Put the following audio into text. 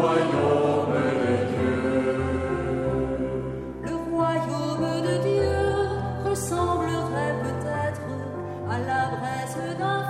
Le royaume de Dieu ressemblerait peut-être à la braise d'un